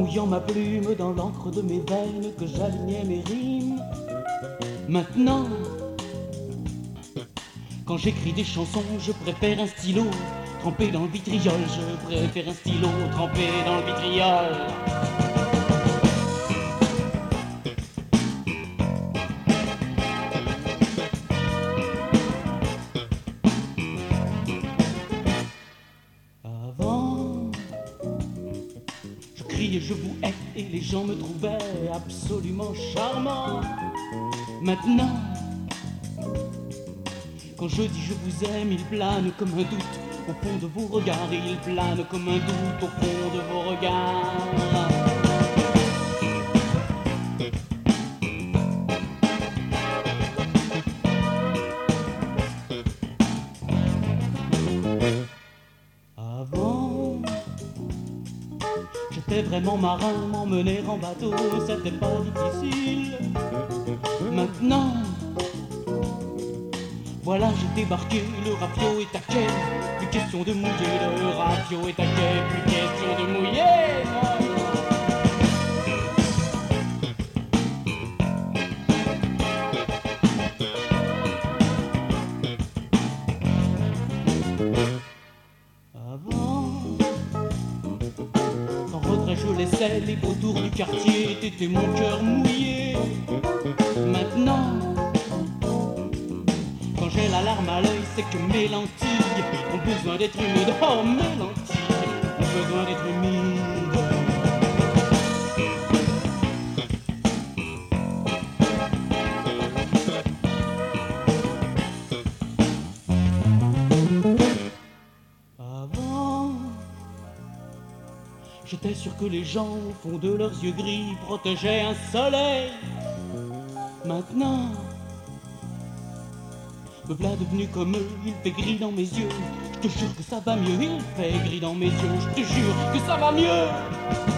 mouillant ma plume dans l'encre de mes veines que j'alignais mes rimes. Maintenant, quand j'écris des chansons, je préfère un stylo trempé dans le vitriol. Je préfère un stylo trempé dans le vitriol. Avant, je criais je vous hais et les gens me trouvaient absolument charmant. Maintenant, quand je dis je vous aime, il plane comme un doute au fond de vos regards. Il plane comme un doute au fond de vos regards. Avant, j'étais vraiment marin, m'emmener en bateau, c'était pas difficile. Maintenant, voilà, j'ai débarqué, le rafio est à quai. Plus question de mouiller, le rafio est à quai. Plus question de mouiller, non. Avant, en retrait je laissais les beaux tours du quartier. T'étais mon cœur mouillé. Maintenant, quand j'ai la larme à l'œil, c'est que mes lentilles ont besoin d'être humides. Oh, mes lentilles ont besoin d'être humides. Avant, j'étais sûr que les gens, au fond de leurs yeux gris, protégeaient un soleil. Maintenant, me voilà devenu comme eux, il fait gris dans mes yeux. Je te jure que ça va mieux, il fait gris dans mes yeux. Je te jure que ça va mieux.